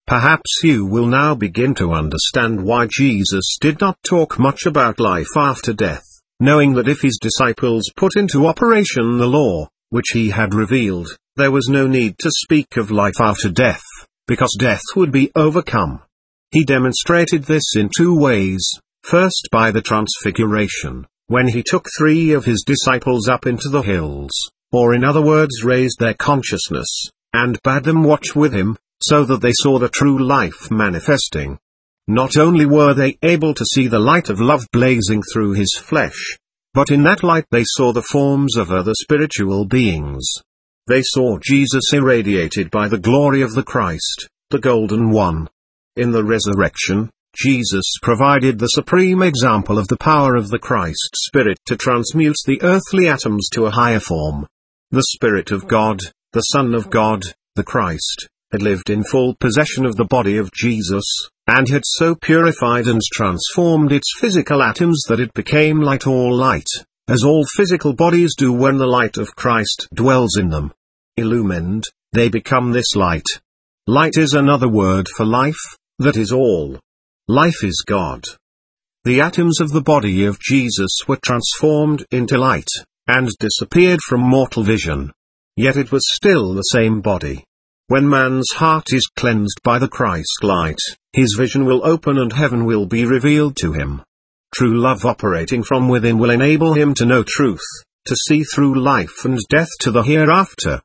Perhaps you will now begin to understand why Jesus did not talk much about life after death, knowing that if his disciples put into operation the law, which he had revealed, there was no need to speak of life after death, because death would be overcome. He demonstrated this in two ways: first by the transfiguration, when he took 3 of his disciples up into the hills, or in other words raised their consciousness, and bade them watch with him, so that they saw the true life manifesting. Not only were they able to see the light of love blazing through his flesh, but in that light they saw the forms of other spiritual beings. They saw Jesus irradiated by the glory of the Christ, the Golden One. In the resurrection, Jesus provided the supreme example of the power of the Christ Spirit to transmute the earthly atoms to a higher form. The Spirit of God, the Son of God, the Christ, had lived in full possession of the body of Jesus, and had so purified and transformed its physical atoms that it became like all light, as all physical bodies do when the light of Christ dwells in them. Illumined, they become this light. Light is another word for life, that is all. Life is God. The atoms of the body of Jesus were transformed into light, and disappeared from mortal vision. Yet it was still the same body. When man's heart is cleansed by the Christ light, his vision will open and heaven will be revealed to him. True love operating from within will enable him to know truth, to see through life and death to the hereafter.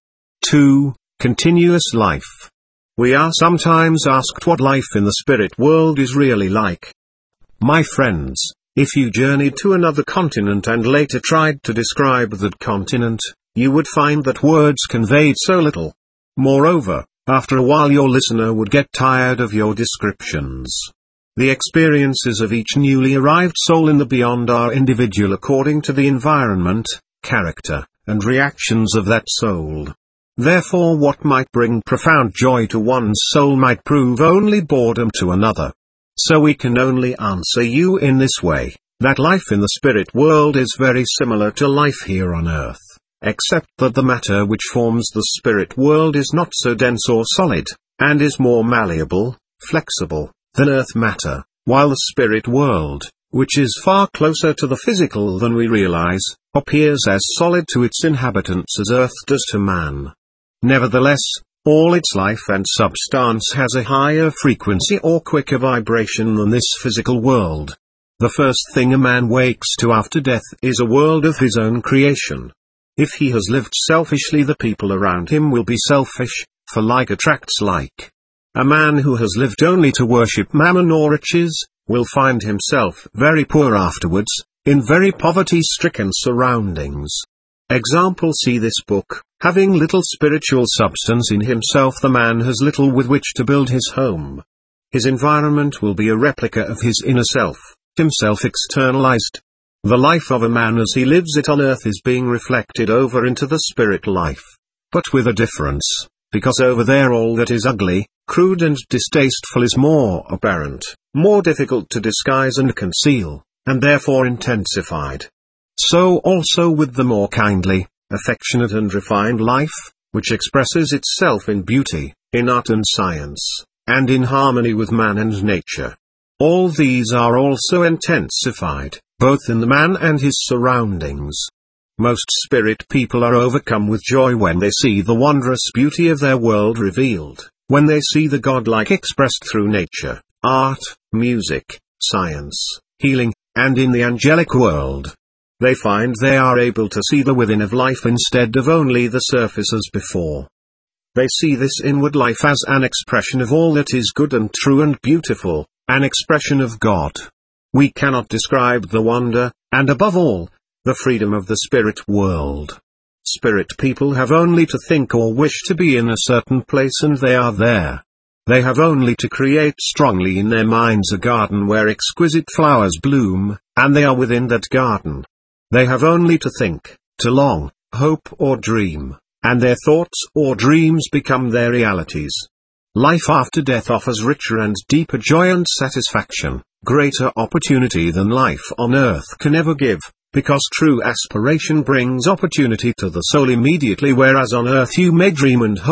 2. Continuous life. We are sometimes asked what life in the spirit world is really like. My friends, if you journeyed to another continent and later tried to describe that continent, you would find that words conveyed so little. Moreover, after a while your listener would get tired of your descriptions. The experiences of each newly arrived soul in the beyond are individual according to the environment, character, and reactions of that soul. Therefore what might bring profound joy to one soul might prove only boredom to another. So we can only answer you in this way, that life in the spirit world is very similar to life here on earth, except that the matter which forms the spirit world is not so dense or solid, and is more malleable, flexible, than earth matter, while the spirit world, which is far closer to the physical than we realize, appears as solid to its inhabitants as earth does to man. Nevertheless, all its life and substance has a higher frequency or quicker vibration than this physical world. The first thing a man wakes to after death is a world of his own creation. If he has lived selfishly, the people around him will be selfish, for like attracts like. A man who has lived only to worship mammon or riches, will find himself very poor afterwards, in very poverty-stricken surroundings. Example: see this book. Having little spiritual substance in himself, the man has little with which to build his home. His environment will be a replica of his inner self, himself externalized. The life of a man as he lives it on earth is being reflected over into the spirit life. But with a difference, because over there all that is ugly, crude and distasteful is more apparent, more difficult to disguise and conceal, and therefore intensified. So also with the more kindly, affectionate and refined life, which expresses itself in beauty, in art and science, and in harmony with man and nature. All these are also intensified, both in the man and his surroundings. Most spirit people are overcome with joy when they see the wondrous beauty of their world revealed, when they see the godlike expressed through nature, art, music, science, healing, and in the angelic world. They find they are able to see the within of life instead of only the surface as before. They see this inward life as an expression of all that is good and true and beautiful, an expression of God. We cannot describe the wonder, and above all, the freedom of the spirit world. Spirit people have only to think or wish to be in a certain place and they are there. They have only to create strongly in their minds a garden where exquisite flowers bloom, and they are within that garden. They have only to think, to long, hope or dream, and their thoughts or dreams become their realities. Life after death offers richer and deeper joy and satisfaction, greater opportunity than life on earth can ever give, because true aspiration brings opportunity to the soul immediately, whereas on earth you may dream and hope,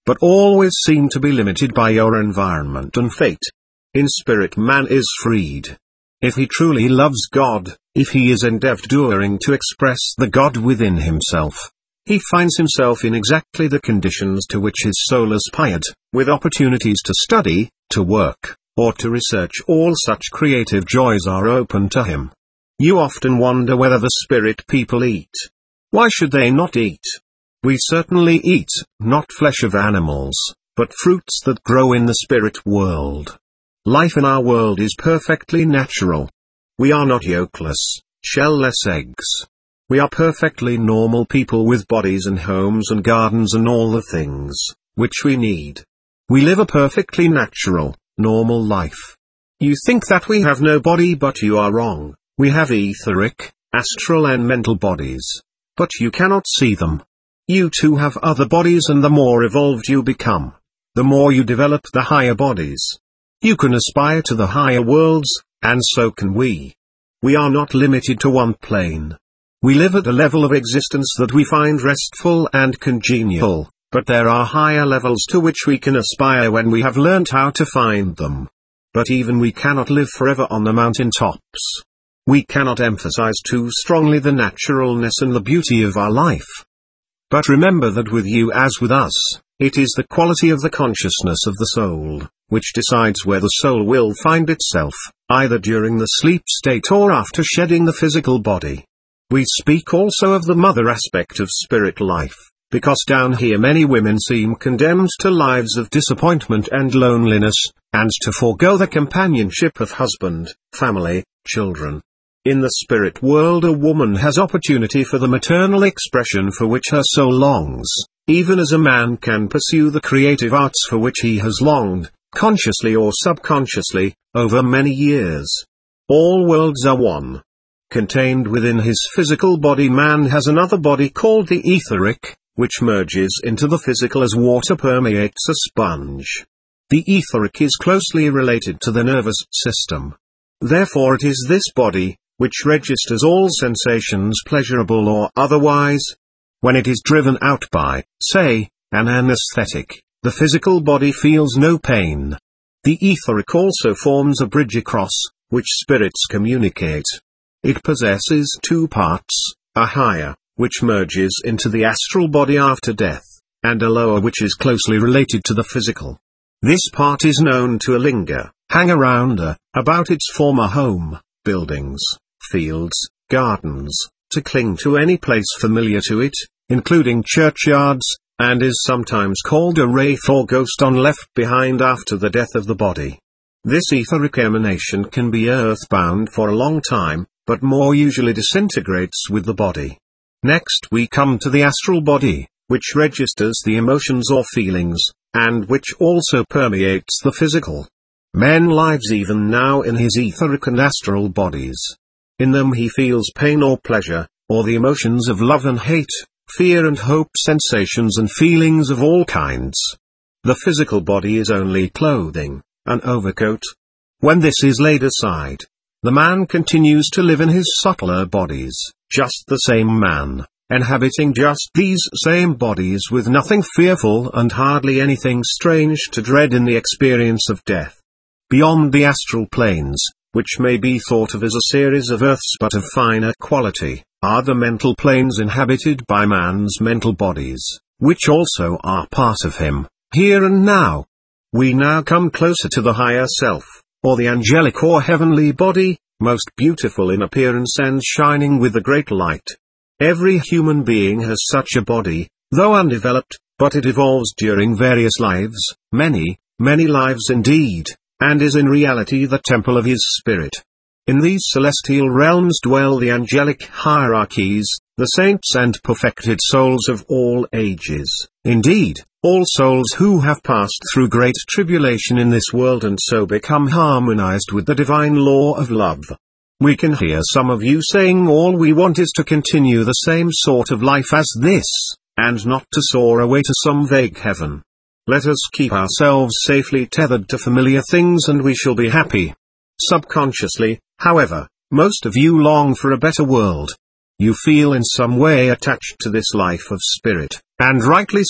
but always seem to be limited by your environment and fate. In spirit man is freed. If he truly loves God, if he is endeavoring to express the God within himself, he finds himself in exactly the conditions to which his soul aspired, with opportunities to study, to work, or to research. All such creative joys are open to him. You often wonder whether the spirit people eat. Why should they not eat? We certainly eat, not flesh of animals, but fruits that grow in the spirit world. Life in our world is perfectly natural. We are not yolkless, shell-less eggs. We are perfectly normal people with bodies and homes and gardens and all the things which we need. We live a perfectly natural, normal life. You think that we have no body, but you are wrong. We have etheric, astral and mental bodies. But you cannot see them. You too have other bodies, and the more evolved you become, the more you develop the higher bodies. You can aspire to the higher worlds, and so can we. We are not limited to one plane. We live at a level of existence that we find restful and congenial, but there are higher levels to which we can aspire when we have learnt how to find them. But even we cannot live forever on the mountain tops. We cannot emphasize too strongly the naturalness and the beauty of our life. But remember that with you as with us, it is the quality of the consciousness of the soul, which decides where the soul will find itself, either during the sleep state or after shedding the physical body. We speak also of the mother aspect of spirit life, because down here many women seem condemned to lives of disappointment and loneliness, and to forego the companionship of husband, family, children. In the spirit world a woman has opportunity for the maternal expression for which her soul longs, even as a man can pursue the creative arts for which he has longed, consciously or subconsciously, over many years. All worlds are one. Contained within his physical body, man has another body called the etheric, which merges into the physical as water permeates a sponge. The etheric is closely related to the nervous system. Therefore it is this body which registers all sensations, pleasurable or otherwise. When it is driven out by, say, an anesthetic, the physical body feels no pain. The etheric also forms a bridge across which spirits communicate. It possesses two parts, a higher, which merges into the astral body after death, and a lower which is closely related to the physical. This part is known to linger, hang around about its former home, buildings, fields, gardens, to cling to any place familiar to it, including churchyards, and is sometimes called a wraith or ghost on left behind after the death of the body. This etheric emanation can be earthbound for a long time, but more usually disintegrates with the body. Next we come to the astral body, which registers the emotions or feelings, and which also permeates the physical. Man lives even now in his etheric and astral bodies. In them he feels pain or pleasure, or the emotions of love and hate, fear and hope, sensations and feelings of all kinds. The physical body is only clothing, an overcoat. When this is laid aside, the man continues to live in his subtler bodies, just the same man, inhabiting just these same bodies with nothing fearful and hardly anything strange to dread in the experience of death. Beyond the astral planes, which may be thought of as a series of earths but of finer quality, are the mental planes inhabited by man's mental bodies, which also are part of him, here and now. We now come closer to the higher self, or the angelic or heavenly body, most beautiful in appearance and shining with the great light. Every human being has such a body, though undeveloped, but it evolves during various lives, many, many lives indeed, and is in reality the temple of his spirit. In these celestial realms dwell the angelic hierarchies, the saints and perfected souls of all ages, indeed, all souls who have passed through great tribulation in this world and so become harmonized with the divine law of love. We can hear some of you saying all we want is to continue the same sort of life as this, and not to soar away to some vague heaven. Let us keep ourselves safely tethered to familiar things and we shall be happy. Subconsciously, however, most of you long for a better world. You feel in some way attached to this life of spirit, and rightly so,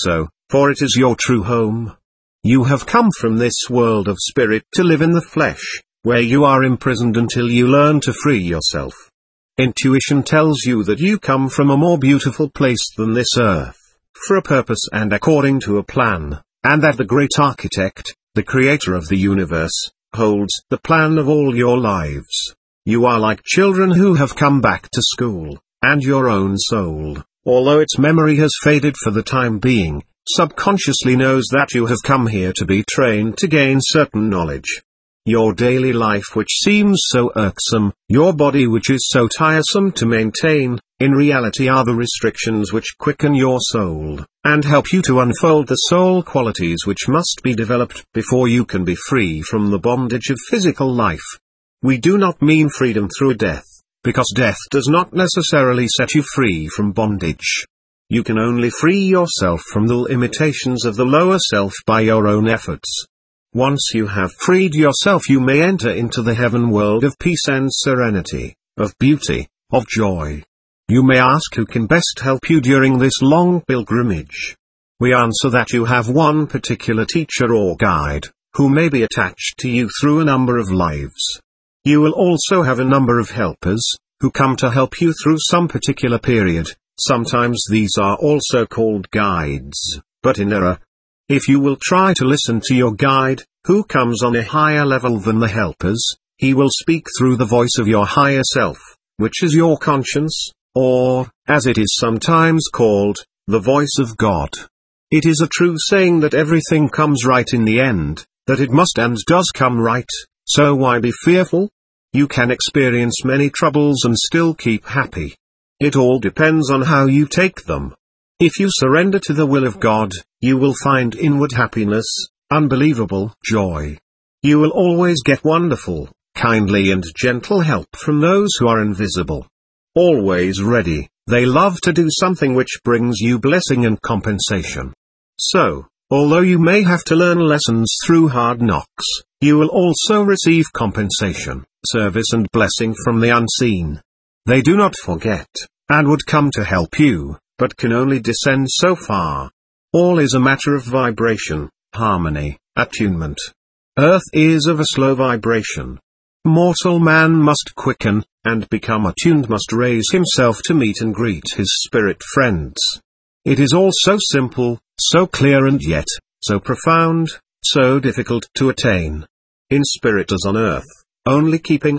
for it is your true home. You have come from this world of spirit to live in the flesh, where you are imprisoned until you learn to free yourself. Intuition tells you that you come from a more beautiful place than this earth, for a purpose and according to a plan, and that the great architect, the creator of the universe, holds the plan of all your lives. You are like children who have come back to school, and your own soul, although its memory has faded for the time being, subconsciously knows that you have come here to be trained to gain certain knowledge. Your daily life which seems so irksome, your body which is so tiresome to maintain, in reality are the restrictions which quicken your soul, and help you to unfold the soul qualities which must be developed before you can be free from the bondage of physical life. We do not mean freedom through death, because death does not necessarily set you free from bondage. You can only free yourself from the limitations of the lower self by your own efforts. Once you have freed yourself, you may enter into the heaven world of peace and serenity, of beauty, of joy. You may ask who can best help you during this long pilgrimage. We answer that you have one particular teacher or guide, who may be attached to you through a number of lives. You will also have a number of helpers, who come to help you through some particular period. Sometimes these are also called guides, but in error. If you will try to listen to your guide, who comes on a higher level than the helpers, he will speak through the voice of your higher self, which is your conscience, or, as it is sometimes called, the voice of God. It is a true saying that everything comes right in the end, that it must and does come right, so why be fearful? You can experience many troubles and still keep happy. It all depends on how you take them. If you surrender to the will of God, you will find inward happiness, unbelievable joy. You will always get wonderful, kindly and gentle help from those who are invisible. Always ready, they love to do something which brings you blessing and compensation. So, although you may have to learn lessons through hard knocks, you will also receive compensation, service and blessing from the unseen. They do not forget, and would come to help you, but can only descend so far. All is a matter of vibration, harmony, attunement. Earth is of a slow vibration. Mortal man must quicken, and become attuned, must raise himself to meet and greet his spirit friends. It is all so simple, so clear and yet, so profound, so difficult to attain. In spirit as on earth, only keeping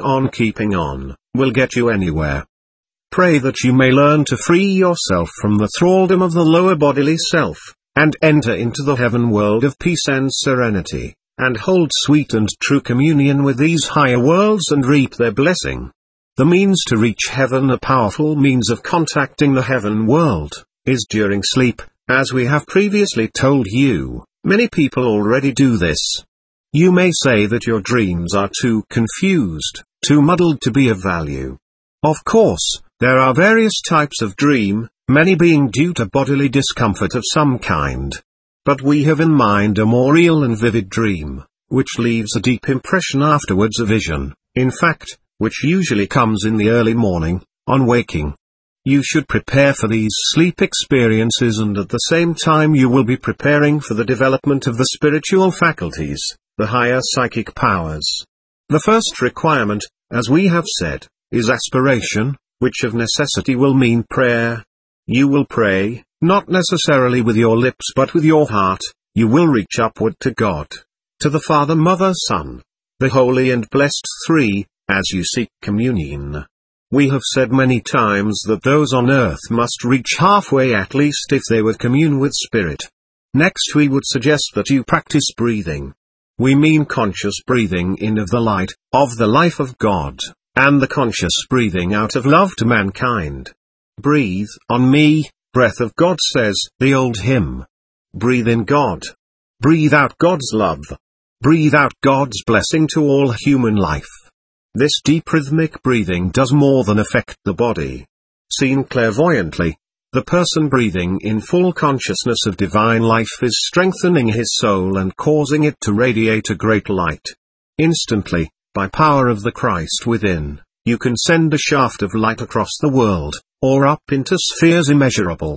on, will get you anywhere. Pray that you may learn to free yourself from the thraldom of the lower bodily self, and enter into the heaven world of peace and serenity, and hold sweet and true communion with these higher worlds and reap their blessing. The means to reach heaven, a powerful means of contacting the heaven world, is during sleep, as we have previously told you. Many people already do this. You may say that your dreams are too confused, too muddled to be of value. Of course, there are various types of dream, many being due to bodily discomfort of some kind. But we have in mind a more real and vivid dream, which leaves a deep impression afterwards, a vision, in fact, which usually comes in the early morning, on waking. You should prepare for these sleep experiences, and at the same time you will be preparing for the development of the spiritual faculties, the higher psychic powers. The first requirement, as we have said, is aspiration, which of necessity will mean prayer. You will pray, not necessarily with your lips but with your heart. You will reach upward to God, to the Father, Mother, Son, the Holy and Blessed Three, as you seek communion. We have said many times that those on earth must reach halfway at least if they would commune with Spirit. Next we would suggest that you practice breathing. We mean conscious breathing in of the light, of the life of God, and the conscious breathing out of love to mankind. Breathe on me, breath of God, says the old hymn. Breathe in God. Breathe out God's love. Breathe out God's blessing to all human life. This deep rhythmic breathing does more than affect the body. Seen clairvoyantly, the person breathing in full consciousness of divine life is strengthening his soul and causing it to radiate a great light. Instantly, by power of the Christ within, you can send a shaft of light across the world, or up into spheres immeasurable.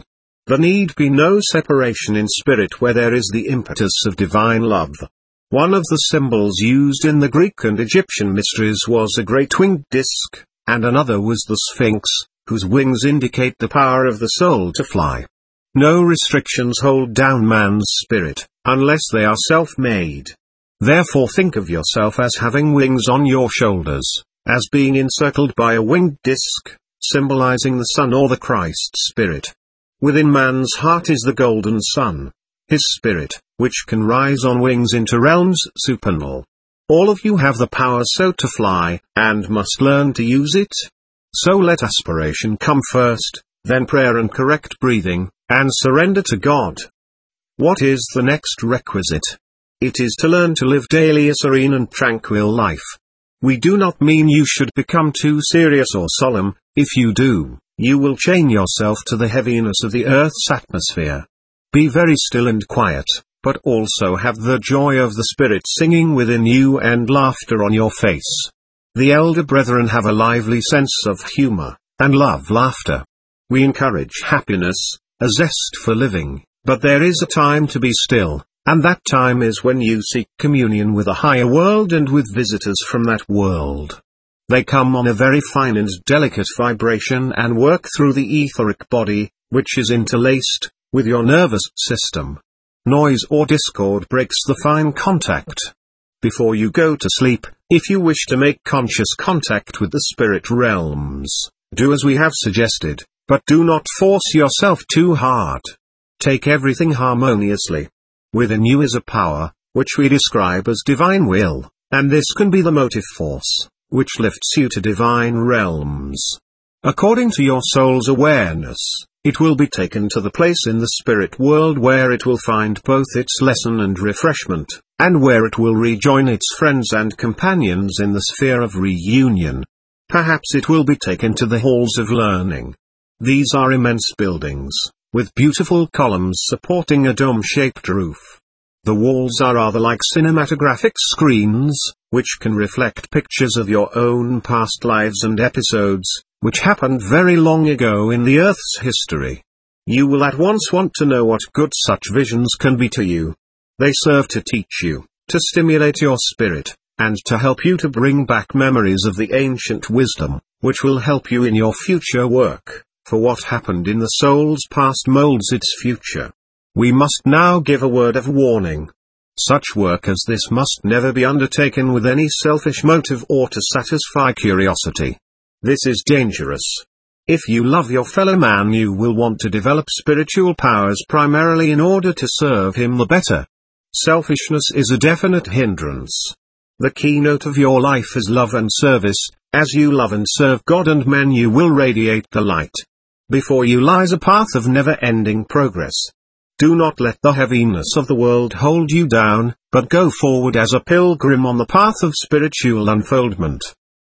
There need be no separation in spirit where there is the impetus of divine love. One of the symbols used in the Greek and Egyptian mysteries was a great winged disk, and another was the Sphinx, whose wings indicate the power of the soul to fly. No restrictions hold down man's spirit, unless they are self-made. Therefore think of yourself as having wings on your shoulders, as being encircled by a winged disk, symbolizing the sun or the Christ spirit. Within man's heart is the golden sun, his spirit, which can rise on wings into realms supernal. All of you have the power so to fly, and must learn to use it. So let aspiration come first, then prayer and correct breathing, and surrender to God. What is the next requisite? It is to learn to live daily a serene and tranquil life. We do not mean you should become too serious or solemn. If you do, you will chain yourself to the heaviness of the earth's atmosphere. Be very still and quiet, but also have the joy of the Spirit singing within you and laughter on your face. The elder brethren have a lively sense of humor, and love laughter. We encourage happiness, a zest for living, but there is a time to be still, and that time is when you seek communion with a higher world and with visitors from that world. They come on a very fine and delicate vibration and work through the etheric body, which is interlaced with your nervous system. Noise or discord breaks the fine contact. Before you go to sleep, if you wish to make conscious contact with the spirit realms, do as we have suggested, but do not force yourself too hard. Take everything harmoniously. Within you is a power, which we describe as divine will, and this can be the motive force, which lifts you to divine realms. According to your soul's awareness, it will be taken to the place in the spirit world where it will find both its lesson and refreshment, and where it will rejoin its friends and companions in the sphere of reunion. Perhaps it will be taken to the halls of learning. These are immense buildings, with beautiful columns supporting a dome-shaped roof. The walls are rather like cinematographic screens, which can reflect pictures of your own past lives and episodes, which happened very long ago in the Earth's history. You will at once want to know what good such visions can be to you. They serve to teach you, to stimulate your spirit, and to help you to bring back memories of the ancient wisdom, which will help you in your future work, for what happened in the soul's past molds its future. We must now give a word of warning. Such work as this must never be undertaken with any selfish motive or to satisfy curiosity. This is dangerous. If you love your fellow man, you will want to develop spiritual powers primarily in order to serve him the better. Selfishness is a definite hindrance. The keynote of your life is love and service. As you love and serve God and men, you will radiate the light. Before you lies a path of never-ending progress. Do not let the heaviness of the world hold you down, but go forward as a pilgrim on the path of spiritual unfoldment.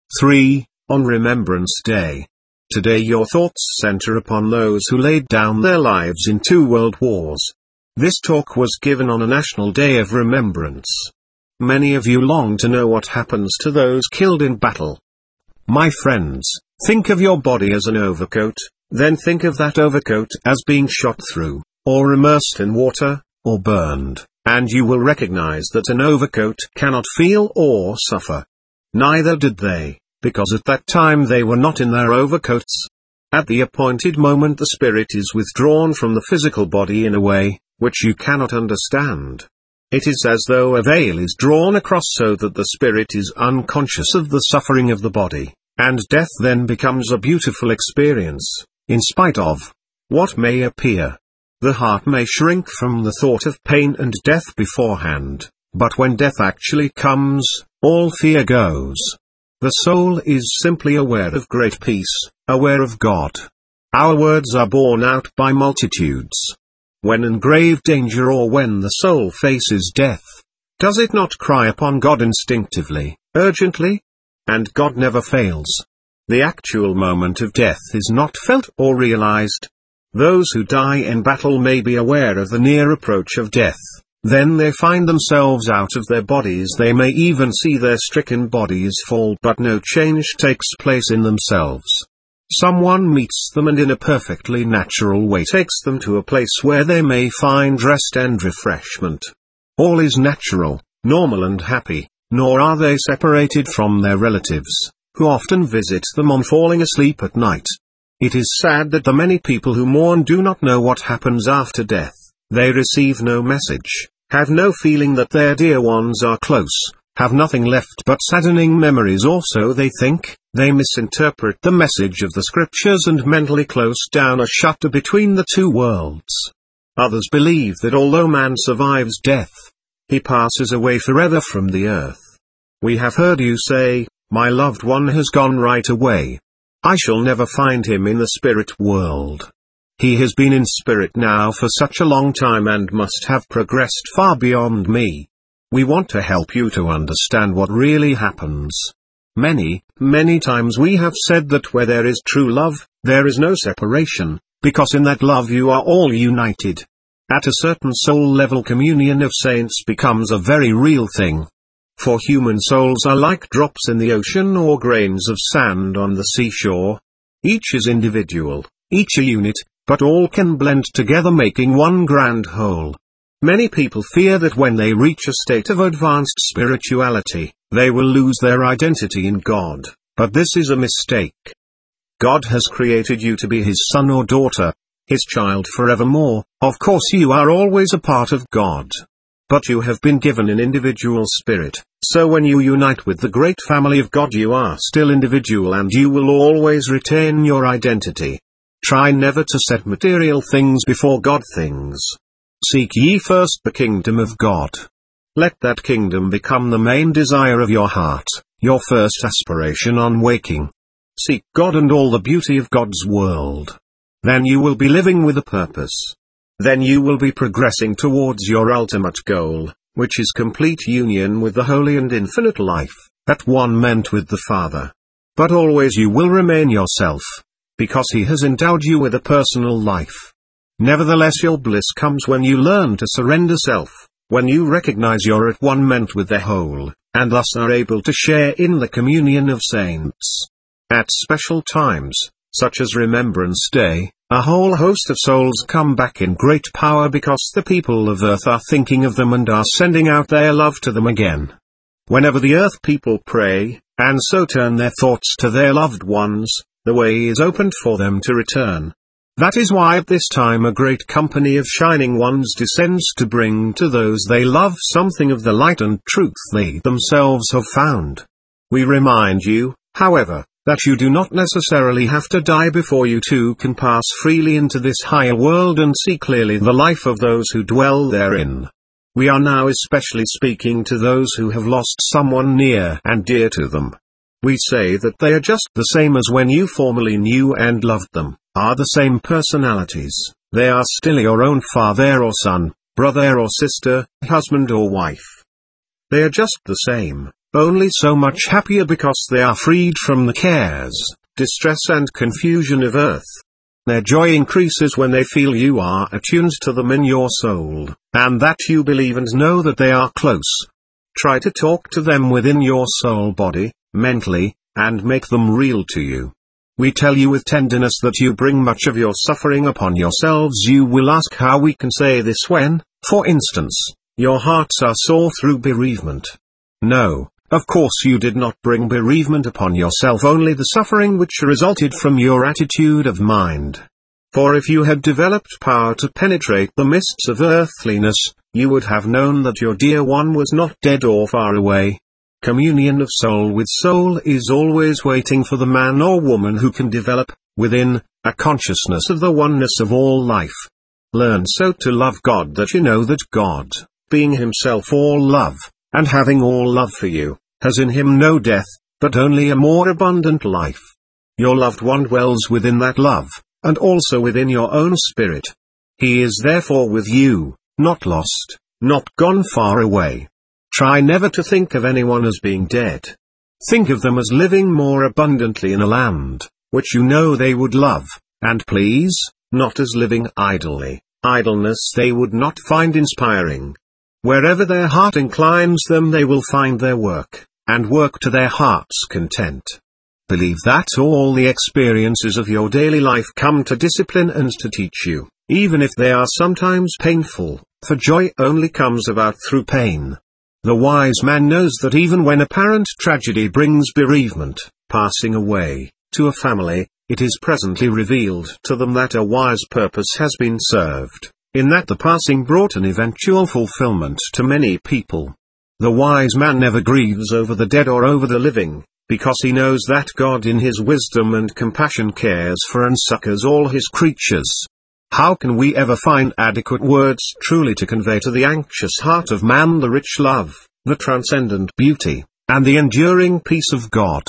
3. On Remembrance Day. Today your thoughts center upon those who laid down their lives in 2 world wars. This talk was given on a national day of remembrance. Many of you long to know what happens to those killed in battle. My friends, think of your body as an overcoat, then think of that overcoat as being shot through, or immersed in water, or burned, and you will recognize that an overcoat cannot feel or suffer. Neither did they, because at that time they were not in their overcoats. At the appointed moment the spirit is withdrawn from the physical body in a way which you cannot understand. It is as though a veil is drawn across so that the spirit is unconscious of the suffering of the body, and death then becomes a beautiful experience, in spite of what may appear. The heart may shrink from the thought of pain and death beforehand, but when death actually comes, all fear goes. The soul is simply aware of great peace, aware of God. Our words are borne out by multitudes. When in grave danger or when the soul faces death, does it not cry upon God instinctively, urgently? And God never fails. The actual moment of death is not felt or realized. Those who die in battle may be aware of the near approach of death. Then they find themselves out of their bodies. They may even see their stricken bodies fall, but no change takes place in themselves. Someone meets them and in a perfectly natural way takes them to a place where they may find rest and refreshment. All is natural, normal and happy, nor are they separated from their relatives, who often visit them on falling asleep at night. It is sad that the many people who mourn do not know what happens after death. They receive no message, have no feeling that their dear ones are close, have nothing left but saddening memories, or so they think. They misinterpret the message of the scriptures and mentally close down a shutter between the two worlds. Others believe that although man survives death, he passes away forever from the earth. We have heard you say, "My loved one has gone right away. I shall never find him in the spirit world. He has been in spirit now for such a long time and must have progressed far beyond me." We want to help you to understand what really happens. Many, many times we have said that where there is true love, there is no separation, because in that love you are all united. At a certain soul level, communion of saints becomes a very real thing. For human souls are like drops in the ocean or grains of sand on the seashore. Each is individual, each a unit, but all can blend together making one grand whole. Many people fear that when they reach a state of advanced spirituality, they will lose their identity in God, but this is a mistake. God has created you to be His son or daughter, His child forevermore. Of course you are always a part of God. But you have been given an individual spirit, so when you unite with the great family of God you are still individual and you will always retain your identity. Try never to set material things before God things. Seek ye first the kingdom of God. Let that kingdom become the main desire of your heart, your first aspiration on waking. Seek God and all the beauty of God's world. Then you will be living with a purpose. Then you will be progressing towards your ultimate goal, which is complete union with the holy and infinite life, at one meant with the Father. But always you will remain yourself, because He has endowed you with a personal life. Nevertheless your bliss comes when you learn to surrender self, when you recognize you're at one meant with the whole, and thus are able to share in the communion of saints. At special times, such as Remembrance Day, a whole host of souls come back in great power because the people of earth are thinking of them and are sending out their love to them again. Whenever the earth people pray, and so turn their thoughts to their loved ones, the way is opened for them to return. That is why at this time a great company of shining ones descends to bring to those they love something of the light and truth they themselves have found. We remind you, however, that you do not necessarily have to die before you too can pass freely into this higher world and see clearly the life of those who dwell therein. We are now especially speaking to those who have lost someone near and dear to them. We say that they are just the same as when you formerly knew and loved them, are the same personalities. They are still your own father or son, brother or sister, husband or wife. They are just the same, only so much happier because they are freed from the cares, distress and confusion of earth. Their joy increases when they feel you are attuned to them in your soul, and that you believe and know that they are close. Try to talk to them within your soul body, mentally, and make them real to you. We tell you with tenderness that you bring much of your suffering upon yourselves. You will ask how we can say this when, for instance, your hearts are sore through bereavement. No, of course you did not bring bereavement upon yourself, only the suffering which resulted from your attitude of mind. For if you had developed power to penetrate the mists of earthliness, you would have known that your dear one was not dead or far away. Communion of soul with soul is always waiting for the man or woman who can develop, within, a consciousness of the oneness of all life. Learn so to love God that you know that God, being Himself all love, and having all love for you, has in Him no death, but only a more abundant life. Your loved one dwells within that love, and also within your own spirit. He is therefore with you, not lost, not gone far away. Try never to think of anyone as being dead. Think of them as living more abundantly in a land, which you know they would love, and please, not as living idly. Idleness they would not find inspiring. Wherever their heart inclines them they will find their work, and work to their heart's content. Believe that all the experiences of your daily life come to discipline and to teach you, even if they are sometimes painful, for joy only comes about through pain. The wise man knows that even when apparent tragedy brings bereavement, passing away, to a family, it is presently revealed to them that a wise purpose has been served, in that the passing brought an eventual fulfillment to many people. The wise man never grieves over the dead or over the living, because he knows that God in his wisdom and compassion cares for and succors all his creatures. How can we ever find adequate words truly to convey to the anxious heart of man the rich love, the transcendent beauty, and the enduring peace of God?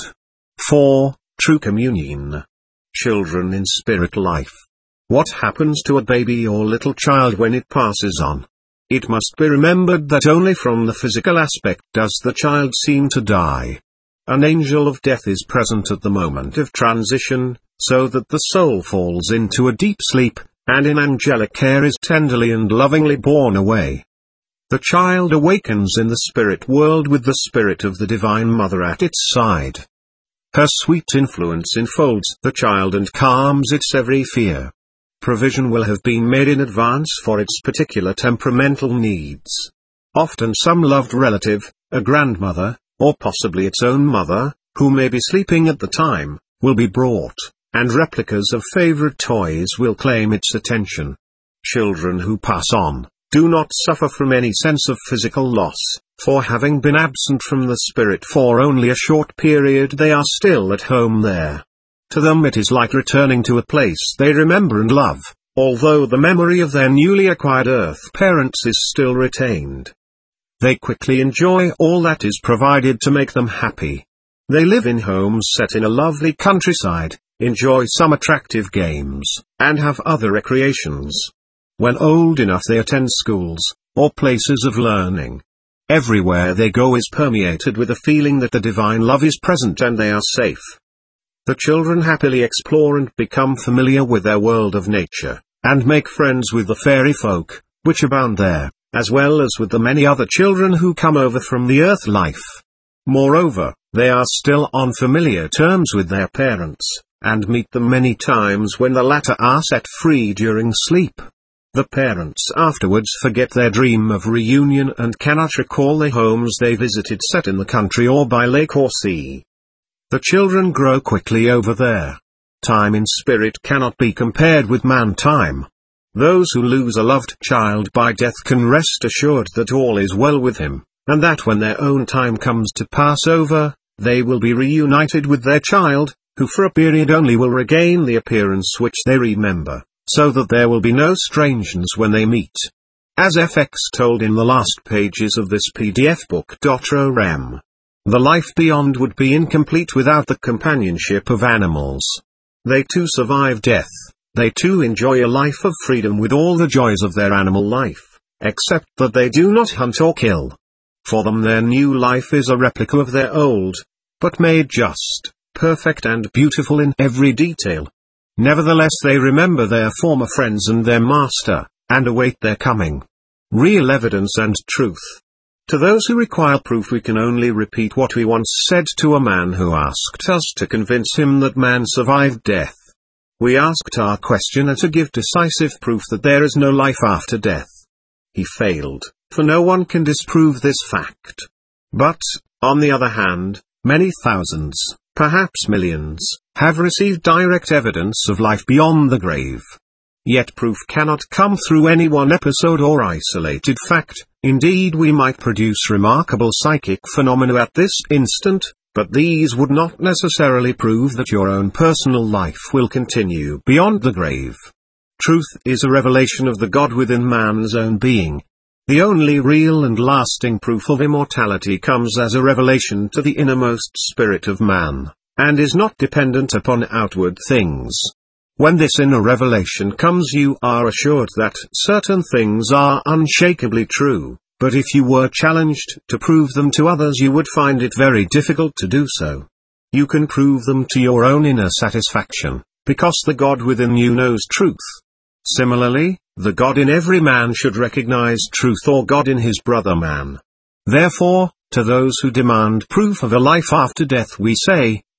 4. True communion. Children in spirit life. What happens to a baby or little child when it passes on? It must be remembered that only from the physical aspect does the child seem to die. An angel of death is present at the moment of transition, so that the soul falls into a deep sleep, and in angelic care is tenderly and lovingly borne away. The child awakens in the spirit world with the spirit of the Divine Mother at its side. Her sweet influence enfolds the child and calms its every fear. Provision will have been made in advance for its particular temperamental needs. Often some loved relative, a grandmother, or possibly its own mother, who may be sleeping at the time, will be brought, and replicas of favorite toys will claim its attention. Children who pass on do not suffer from any sense of physical loss, for having been absent from the spirit for only a short period they are still at home there. To them it is like returning to a place they remember and love, although the memory of their newly acquired earth parents is still retained. They quickly enjoy all that is provided to make them happy. They live in homes set in a lovely countryside, enjoy some attractive games, and have other recreations. When old enough they attend schools, or places of learning. Everywhere they go is permeated with a feeling that the divine love is present and they are safe. The children happily explore and become familiar with their world of nature, and make friends with the fairy folk, which abound there, as well as with the many other children who come over from the earth life. Moreover, they are still on familiar terms with their parents, and meet them many times when the latter are set free during sleep. The parents afterwards forget their dream of reunion and cannot recall the homes they visited set in the country or by lake or sea. The children grow quickly over there. Time in spirit cannot be compared with man-time. Those who lose a loved child by death can rest assured that all is well with him, and that when their own time comes to pass over, they will be reunited with their child, who for a period only will regain the appearance which they remember, so that there will be no strangeness when they meet. As FX told in the last pages of this PDF book. Rem. The life beyond would be incomplete without the companionship of animals. They too survive death. They too enjoy a life of freedom with all the joys of their animal life, except that they do not hunt or kill. For them their new life is a replica of their old, but made just, perfect and beautiful in every detail. Nevertheless they remember their former friends and their master, and await their coming. Real evidence and truth. To those who require proof we can only repeat what we once said to a man who asked us to convince him that man survived death. We asked our questioner to give decisive proof that there is no life after death. He failed, for no one can disprove this fact. But, on the other hand, many thousands, perhaps millions, have received direct evidence of life beyond the grave. Yet proof cannot come through any one episode or isolated fact. Indeed, we might produce remarkable psychic phenomena at this instant, but these would not necessarily prove that your own personal life will continue beyond the grave. Truth is a revelation of the God within man's own being. The only real and lasting proof of immortality comes as a revelation to the innermost spirit of man, and is not dependent upon outward things. When this inner revelation comes, you are assured that certain things are unshakably true, but if you were challenged to prove them to others you would find it very difficult to do so. You can prove them to your own inner satisfaction, because the God within you knows truth. Similarly, the God in every man should recognize truth, or God in his brother man. Therefore, to those who demand proof of a life after death we say,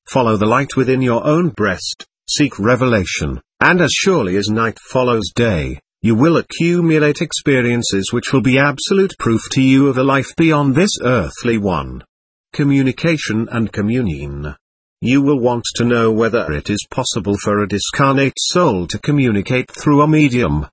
Follow the light within your own breast, seek revelation, and as surely as night follows day, you will accumulate experiences which will be absolute proof to you of a life beyond this earthly one. Communication and communion. You will want to know whether it is possible for a discarnate soul to communicate through a medium,